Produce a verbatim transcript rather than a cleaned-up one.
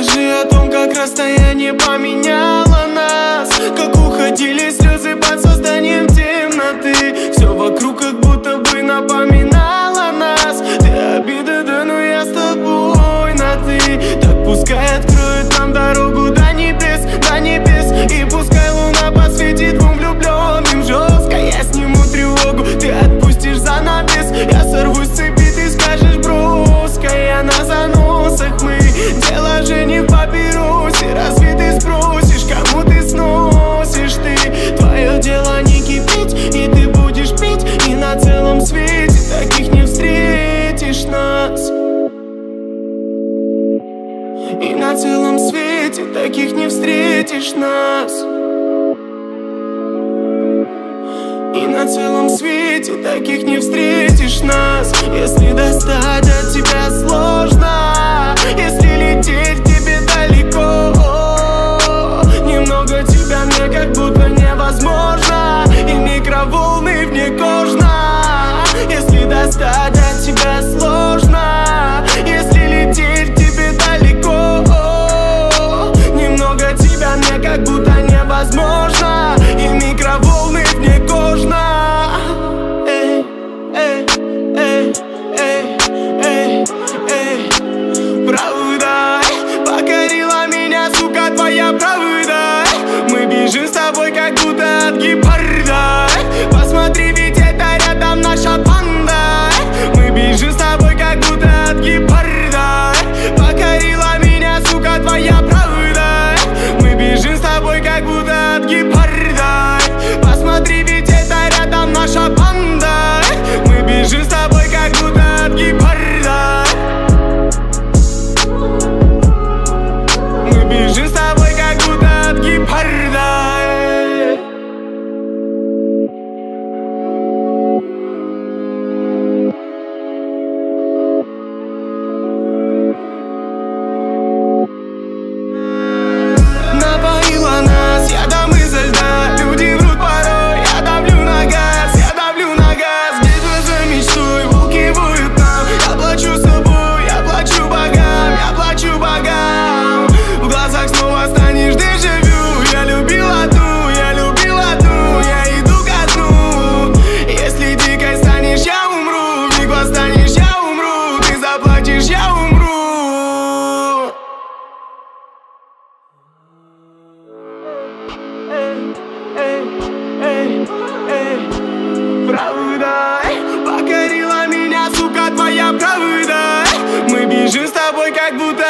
Расскажи о том, как расстояние поменяло нас, как уходили слезы под созданием темноты. Все вокруг как будто бы напоминало нас. Ты обида, да, но я с тобой на ты. Так пускай откроет нам дорогу до небес, до небес. И пускай луна посветит двум влюбленным жестко. Я сниму тревогу, ты отпустишь занавес. Я сорвусь с цепи, ты скажешь броско. Я на заносах, мы дело же не в папиросе. Разве ты спросишь, кому ты сносишь ты? Твое дело не кипеть, и ты будешь пить. И на целом свете таких не встретишь нас. И на целом свете таких не встретишь нас. И на целом свете таких не встретишь нас. Если достать от тебя сложно, если лететь к тебе далеко, немного тебя мне как будто невозможно. И микроволны вне кожно. Если достать от тебя сложно, если лететь к тебе далеко, немного тебя мне как будто невозможно. И микроволны вне кожно. Эй, эй, эй, эй, эй, эй. Правда покорила меня, сука, твоя правда. Мы бежим с тобой как будто от гепарда. Посмотри, ведь это рядом наша банда. Мы бежим с тобой как будто от гепарда. Покорила меня, сука, твоя правда. Мы бежим с тобой как будто от гепарда. Посмотри, ведь это рядом наша банда. Мы бежим с тобой как будто от гепарда. Мы бежим с тобой как будто от гепарда. Напоила нас ядом изо льда. Люди врут порой, я давлю на газ, я давлю на газ. Битва за мечтой, волки воют нам. Я плачу собой, я плачу богам, я плачу богам. В глазах снова станешь дежавю. Я любил одну, я любил одну, я иду ко дну. Если дикой станешь, я умру. Вмиг восстанешь, я умру. Ты заплатишь, я умру. Эй, эй, эй, эй. Правда покорила меня, сука, твоя правда. Мы бежим с тобой как будто